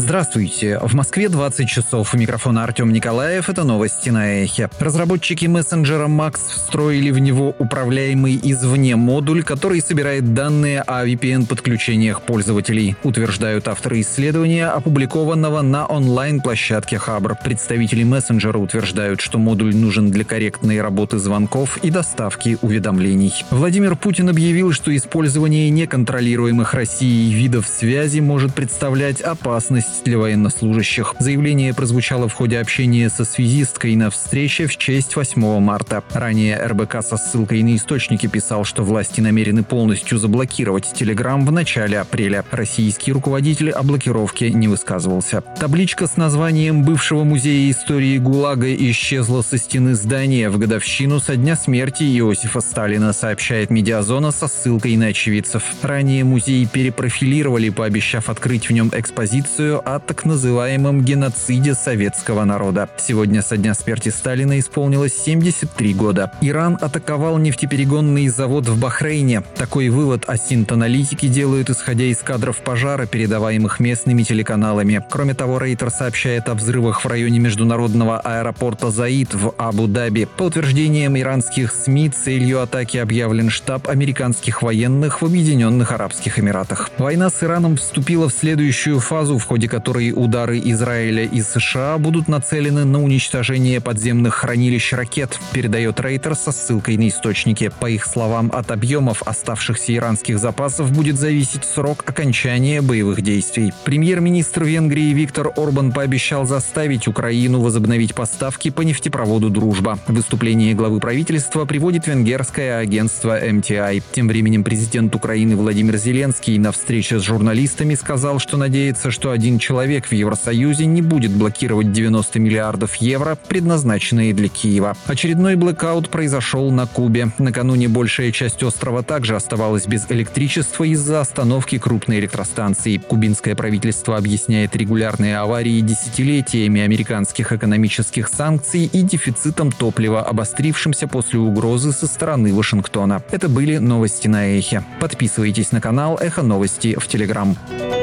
Здравствуйте. В Москве 20 часов. У микрофона Артем Николаев. Это новости на Эхе. Разработчики мессенджера Max встроили в него управляемый извне модуль, который собирает данные о VPN-подключениях пользователей, утверждают авторы исследования, опубликованного на онлайн-площадке Хабр. Представители мессенджера утверждают, что модуль нужен для корректной работы звонков и доставки уведомлений. Владимир Путин объявил, что использование неконтролируемых Россией видов связи может представлять опасность для военнослужащих. Заявление прозвучало в ходе общения со связисткой на встрече в честь 8 марта. Ранее РБК со ссылкой на источники писал, что власти намерены полностью заблокировать Telegram в начале апреля. Российский руководитель о блокировке не высказывался. Табличка с названием бывшего музея истории ГУЛАГа исчезла со стены здания в годовщину со дня смерти Иосифа Сталина, сообщает Медиазона со ссылкой на очевидцев. Ранее музей перепрофилировали, пообещав открыть в нем экспозицию о так называемом геноциде советского народа. Сегодня со дня смерти Сталина исполнилось 73 года. Иран атаковал нефтеперегонный завод в Бахрейне. Такой вывод ассинт-аналитики делают, исходя из кадров пожара, передаваемых местными телеканалами. Кроме того, Рейтер сообщает о взрывах в районе международного аэропорта Заид в Абу-Даби. По утверждениям иранских СМИ, целью атаки объявлен штаб американских военных в Объединенных Арабских Эмиратах. Война с Ираном вступила в следующую фазу, в ходе которой удары Израиля и США будут нацелены на уничтожение подземных хранилищ ракет, передает Рейтер со ссылкой на источники. По их словам, от объемов оставшихся иранских запасов будет зависеть срок окончания боевых действий. Премьер-министр Венгрии Виктор Орбан пообещал заставить Украину возобновить поставки по нефтепроводу «Дружба». Выступление главы правительства приводит венгерское агентство MTI. Тем временем президент Украины Владимир Зеленский на встрече с журналистами сказал, что надеется, что один человек в Евросоюзе не будет блокировать 90 миллиардов евро, предназначенные для Киева. Очередной блэкаут произошел на Кубе. Накануне большая часть острова также оставалась без электричества из-за остановки крупной электростанции. Кубинское правительство объясняет регулярные аварии десятилетиями американских экономических санкций и дефицитом топлива, обострившимся после угрозы со стороны Вашингтона. Это были новости на Эхе. Подписывайтесь на канал Эхо Новости в Телеграм.